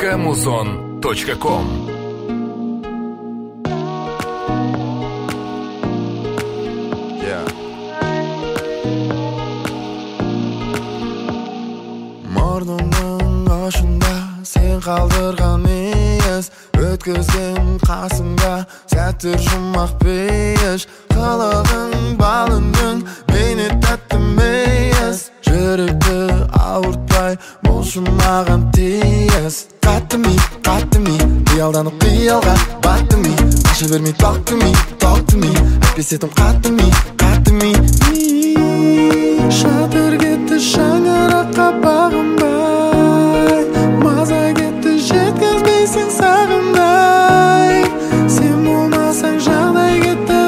muzon.com. Мұрнымның ұшында сен қалдырған ес, өткізген қасымда сәттер жұмақ бейіш. Қылығың балының бейне тәтті мейіз, жүректі ауыртпай болшы маған тиіс. Қатты ми, қиялданып қиялға батты ми, аша бермей talk to me, әйтпесе тым қатты ми. Шатыр кетті шаңыраққа бағынбай, маза кетті жеткізбейсің сағындай. Сен болмасаң жағдай кетті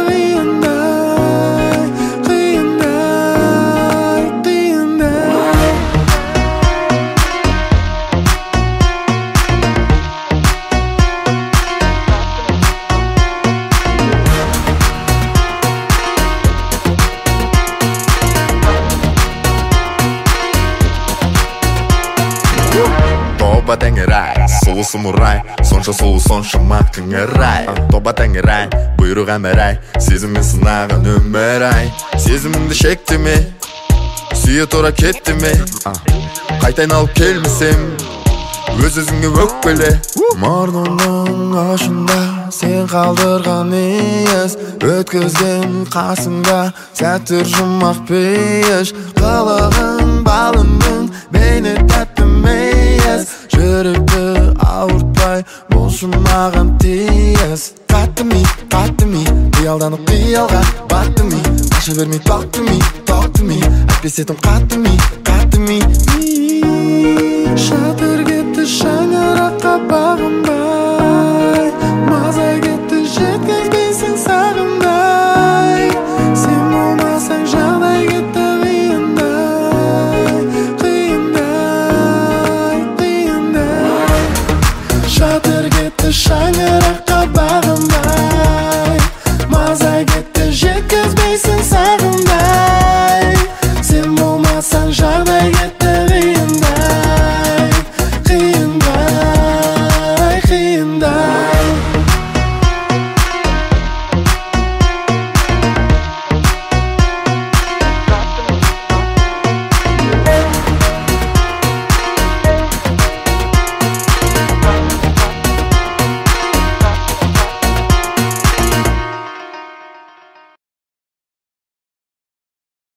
Тоба тәңір-ай, сұлусы мұрай, сонша сұлу, сонша мақтың-ай. Тоба тәңір-ай, бұйрық әмір-ай, сезіммен сынаған өмір-ай. Сезіміңді шектеме, сүйе тұра кеттеме, қайта айналып келмесем, өз-өзіңе өкпеле. Мұрнымның ұшында сен қалдырған ес, өткізген қасымда сәттер жұмақ бейіш. Қылығың балының бейне тәтті мейіз, жүректі ауыртпай болшы маған тиіс. Қатты ми, қиялданып қиялға батты ми, аша бермей talk to me, әйтпесе тым қатты ми. Шатыр кетті шаңыраққа бағынбай,